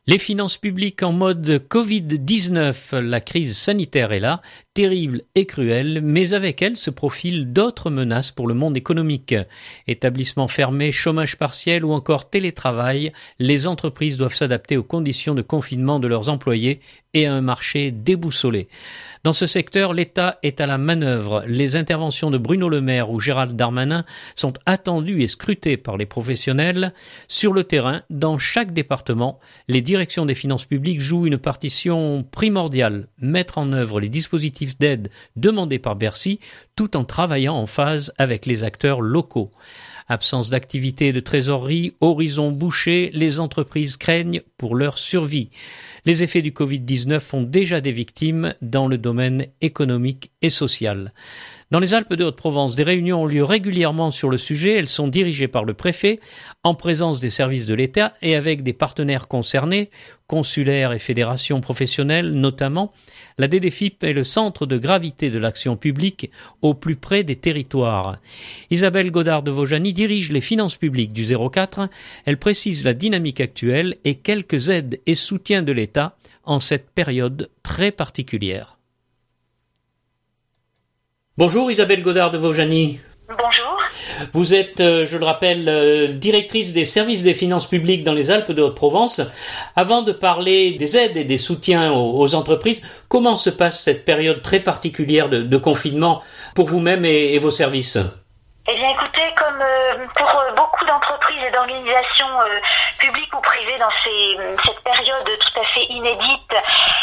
Les finances publiques en mode Covid-19, la crise sanitaire est là, terrible et cruelle, mais avec elle se profilent d'autres menaces pour le monde économique. Établissements fermés, chômage partiel ou encore télétravail, les entreprises doivent s'adapter aux conditions de confinement de leurs employés et à un marché déboussolé. Dans ce secteur, l'État est à la manœuvre. Les interventions de Bruno Le Maire ou Gérald Darmanin sont attendues et scrutées par les professionnels. Sur le terrain, dans chaque département, les directions des finances publiques jouent une partition primordiale, mettre en œuvre les dispositifs d'aide demandés par Bercy, tout en travaillant en phase avec les acteurs locaux. Absence d'activité et de trésorerie, horizon bouché, les entreprises craignent pour leur survie. Les effets du Covid-19 font déjà des victimes dans le domaine économique et social. Dans les Alpes de Haute-Provence, des réunions ont lieu régulièrement sur le sujet. Elles sont dirigées par le préfet, en présence des services de l'État et avec des partenaires concernés, consulaires et fédérations professionnelles notamment. La DDFiP est le centre de gravité de l'action publique au plus près des territoires. Isabelle Godard de Vaujany dirige les finances publiques du 04. Elle précise la dynamique actuelle et quelques aides et soutiens de l'État en cette période très particulière. Bonjour Isabelle Godard de Vaujany. Bonjour. Vous êtes, je le rappelle, directrice des services des finances publiques dans les Alpes de Haute-Provence. Avant de parler des aides et des soutiens aux entreprises, comment se passe cette période très particulière de confinement pour vous-même et vos services ? Eh bien écoutez, comme pour beaucoup d'entreprises et d'organisations publiques ou privées dans cette période tout à fait inédite,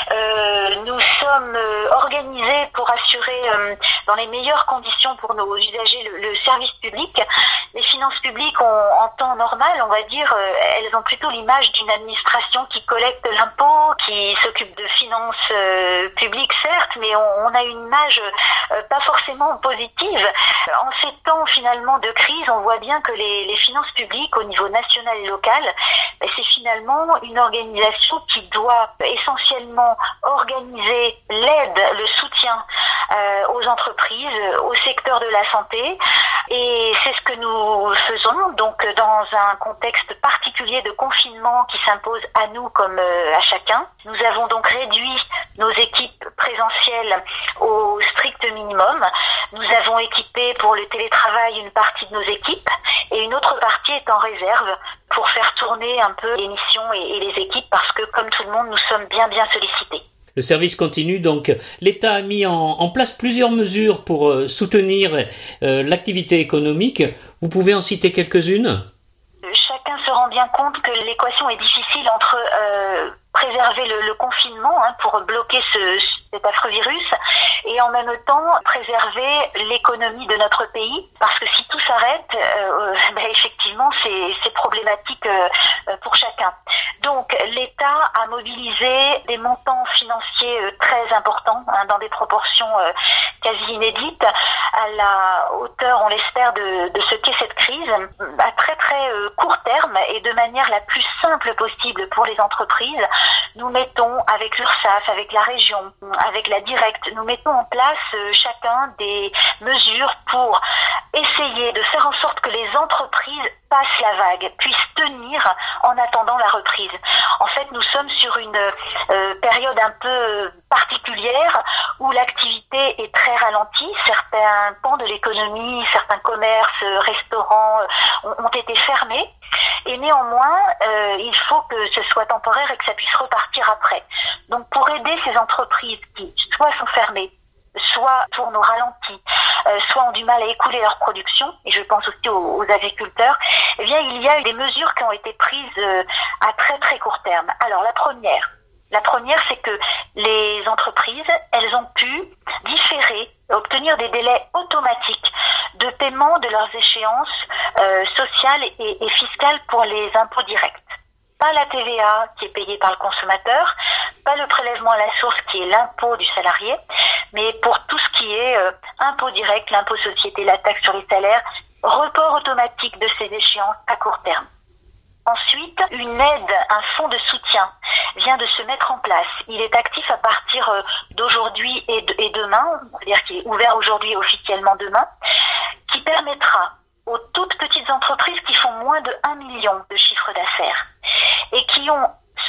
nous sommes organisés pour assurer dans les meilleures conditions pour nos usagers le service public. Les finances publiques en temps normal, on va dire, elles ont plutôt l'image d'une administration qui collecte l'impôt, qui s'occupe de finances publiques certes, mais on a une image pas forcément positive. En ces temps finalement de crise, on voit bien que les finances publiques au niveau national et local, c'est finalement une organisation qui doit essentiellement organiser l'aide, le soutien aux entreprises, au secteur de la santé, et c'est ce que nous faisons donc dans un contexte particulier de confinement qui s'impose à nous comme à chacun. Nous avons donc réduit nos équipes présentielles au strict minimum. Nous avons équipé pour le télétravail une partie de nos équipes et une autre partie est en réserve pour faire tourner un peu les missions et les équipes parce que comme tout le monde, nous sommes bien sollicités. Le service continue, donc l'État a mis en place plusieurs mesures pour soutenir l'activité économique. Vous pouvez en citer quelques-unes ? Chacun se rend bien compte que l'équation est difficile entre préserver le confinement pour bloquer cet affreux virus et en même temps préserver l'économie de notre pays parce que si tout s'arrête, effectivement c'est problématique pour chacun. Donc l'État a mobilisé des montants financiers très importants dans des proportions quasi inédites à la hauteur, on l'espère, de ce qu'est cette crise à très court terme et de manière la plus simple possible pour les entreprises. Nous mettons avec l'URSSAF, avec la région, avec la directe, nous mettons en place chacun des mesures pour essayer de faire en sorte que les entreprises passent la vague, puissent tenir en attendant la reprise. En fait, nous sommes sur une période un peu particulière où l'activité est très ralentie. Certains pans de l'économie, certains commerces, restaurants ont été fermés. Et néanmoins, il faut que ce soit temporaire et que ça puisse repartir après. Donc pour aider ces entreprises qui soit sont fermées, soit tournent au ralenti, soit ont du mal à écouler leur production, et je pense aussi aux agriculteurs, eh bien il y a eu des mesures qui ont été prises à très court terme. Alors la première, c'est que les entreprises, elles ont pu différer, obtenir des délais automatiques de paiement de leurs échéances sociales et fiscales pour les impôts directs. Pas la TVA qui est payée par le consommateur, pas le prélèvement à la source qui est l'impôt du salarié, mais pour tout ce qui est impôt direct, l'impôt société, la taxe sur les salaires, report automatique de ces échéances à court terme. Ensuite, une aide, un fonds de soutien vient de se mettre en place. Il est actif à partir d'aujourd'hui et demain, c'est-à-dire qu'il est ouvert aujourd'hui et officiellement demain, qui permettra aux toutes petites entreprises qui font moins de 1 million de chiffre d'affaires et qui ont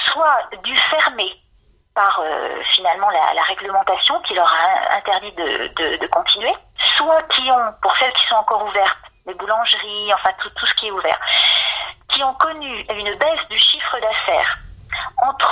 soit dû fermer par finalement la réglementation qui leur a interdit de continuer, soit qui ont, pour celles qui sont encore ouvertes, les boulangeries, enfin tout ce qui est ouvert, qui ont connu une baisse du chiffre d'affaires entre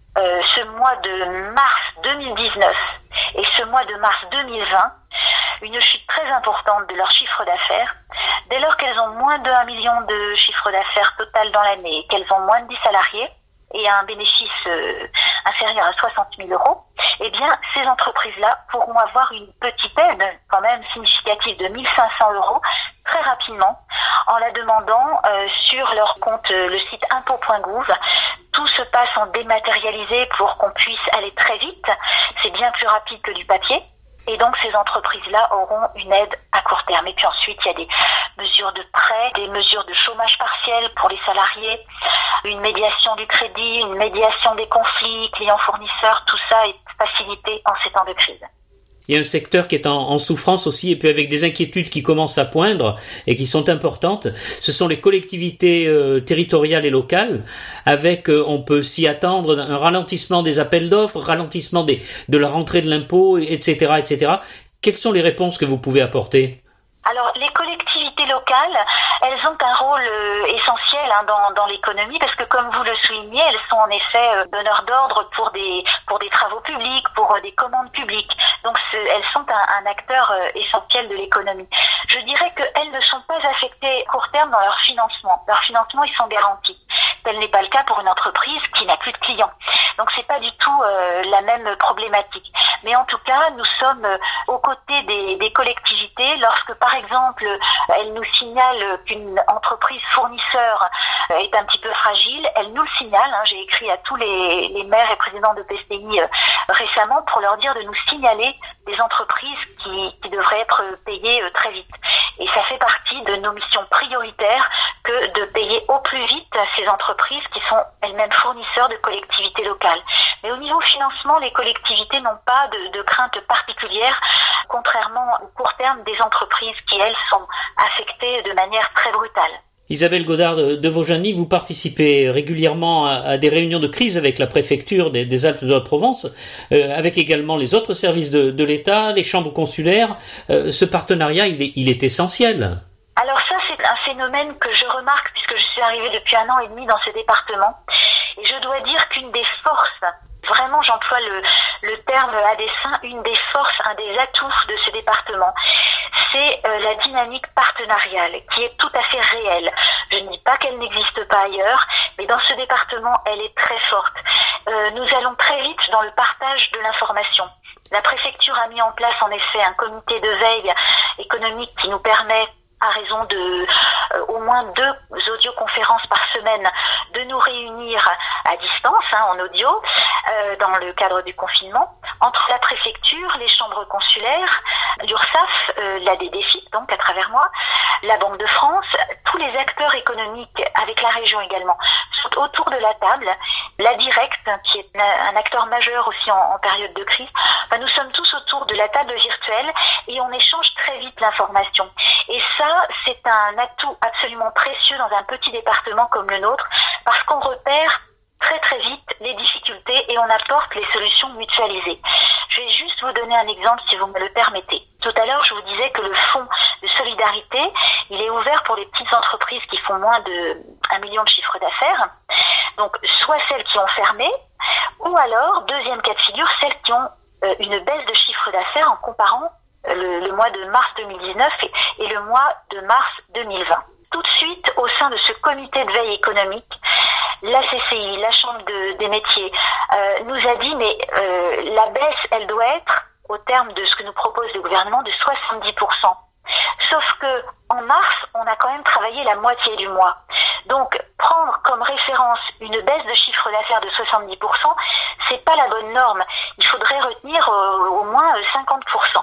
ce mois de mars 2019 et ce mois de mars 2020, une chute très importante de leur chiffre d'affaires, dès lors qu'elles ont moins de 1 million de chiffre d'affaires total dans l'année, qu'elles ont moins de 10 salariés et un bénéfice inférieur à 60 000 euros, eh bien, ces entreprises-là pourront avoir une petite aide quand même significative de 1 500 euros très rapidement en la demandant sur leur compte, le site impôt.gouv. Tout se passe en dématérialisé pour qu'on puisse aller très vite. C'est bien plus rapide que du papier. Et donc, ces entreprises-là auront une aide à court terme. Et puis ensuite, il y a des mesures de prêt, des mesures de chômage partiel pour les salariés, une médiation du crédit, une médiation des conflits clients-fournisseurs. Tout ça est facilité en ces temps de crise. Il y a un secteur qui est en souffrance aussi, et puis avec des inquiétudes qui commencent à poindre et qui sont importantes. Ce sont les collectivités territoriales et locales, avec, on peut s'y attendre, un ralentissement des appels d'offres, ralentissement de la rentrée de l'impôt, etc., etc. Quelles sont les réponses que vous pouvez apporter ? Alors, les collectivités locales, elles ont un rôle essentiel dans l'économie parce que, comme vous le soulignez, elles sont en effet donneurs d'ordre pour des travaux publics, pour des commandes publiques. Donc, elles sont un acteur essentiel de l'économie. Je dirais qu'elles ne sont pas affectées à court terme dans leur financement. Leur financement, ils sont garantis. Tel n'est pas le cas pour une entreprise qui n'a plus de clients. Donc, c'est pas du tout la même problématique. Mais en tout cas, nous sommes aux côtés des collectivités lorsque, par exemple, elle nous signale qu'une entreprise fournisseur est un petit peu fragile, elle nous le signale. J'ai écrit à tous les maires et présidents de PCI récemment pour leur dire de nous signaler des entreprises qui devraient être payées très vite. Et ça fait partie de nos missions prioritaires que de payer au plus vite ces entreprises qui sont elles-mêmes fournisseurs de collectivités locales. Mais au niveau financement, les collectivités n'ont pas de crainte particulière, contrairement au court terme des entreprises qui, elles, sont affectées de manière très brutale. Isabelle Godard de Vaujany, vous participez régulièrement à des réunions de crise avec la préfecture des Alpes de Haute-Provence, avec également les autres services de l'État, les chambres consulaires. Ce partenariat, il est essentiel. Alors ça, c'est un phénomène que je remarque puisque je suis arrivée depuis 1 an et demi dans ce département. Et je dois dire qu'une des forces, vraiment j'emploie le terme à dessein, une des forces, un des atouts de ce département, c'est la dynamique partenariale qui est tout à fait réelle. Je ne dis pas qu'elle n'existe pas ailleurs, mais dans ce département, elle est très forte. Nous allons très vite dans le partage de l'information. La préfecture a mis en place en effet un comité de veille économique qui nous permet, à raison de au moins 2 audioconférences par semaine, de nous réunir à distance, en audio, dans le cadre du confinement, entre la préfecture, les chambres consulaires, l'URSSAF, la DDFIP, donc à travers moi, la Banque de France, tous les acteurs économiques, avec la région également, sont autour de la table. La Directe, qui est un acteur majeur aussi en période de crise, nous sommes tous autour de la table virtuelle et on échange très vite l'information. Et ça, c'est un atout absolument précieux dans un petit département comme le nôtre, parce qu'on repère très très vite les difficultés et on apporte les solutions mutualisées. Je vais juste vous donner un exemple si vous me le permettez. Tout à l'heure, je vous disais que le fonds de solidarité, il est ouvert pour les petites entreprises qui font moins de 1 million de chiffre d'affaires. Donc, soit celles qui ont fermé, ou alors, deuxième cas de figure, celles qui ont une baisse de chiffre d'affaires en comparant le mois de mars 2019 et le mois de mars 2020. Tout de suite, au sein de ce comité de veille économique, la CCI, la Chambre des métiers, nous a dit mais la baisse, elle doit être, au terme de ce que nous propose le gouvernement, de 70%. Sauf que en mars, on a quand même travaillé la moitié du mois. Donc, prendre comme référence une baisse de chiffre d'affaires de 70%, c'est pas la bonne norme. Il faudrait retenir au moins 50%.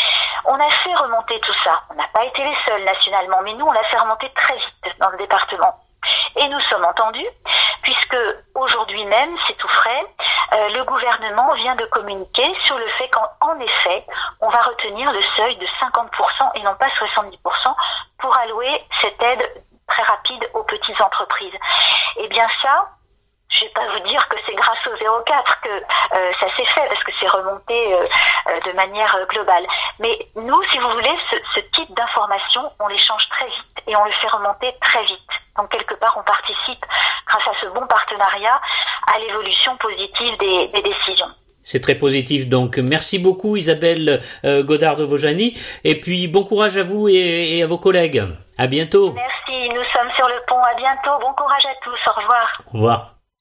On a fait remonter tout ça. On n'a pas été les seuls nationalement, mais nous, on l'a fait remonter très vite dans le département. Et nous sommes entendus, puisque aujourd'hui même, c'est tout frais, le gouvernement vient de communiquer sur le fait qu'en effet, on va retenir le seuil de 50% et non pas 70% pour allouer cette aide très rapide aux petites entreprises. Et bien ça, Je vais pas vous dire que c'est grâce au 04 que ça s'est fait, parce que c'est remonté de manière globale. Mais nous, si vous voulez, ce type d'informations, on les change très vite et on le fait remonter très vite. Donc quelque part, on participe, grâce à ce bon partenariat, à l'évolution positive des décisions. C'est très positif, donc merci beaucoup Isabelle Godard de Vaujany, et puis bon courage à vous et à vos collègues. À bientôt. Merci, nous sommes sur le pont, à bientôt, bon courage à tous, au revoir. Au revoir.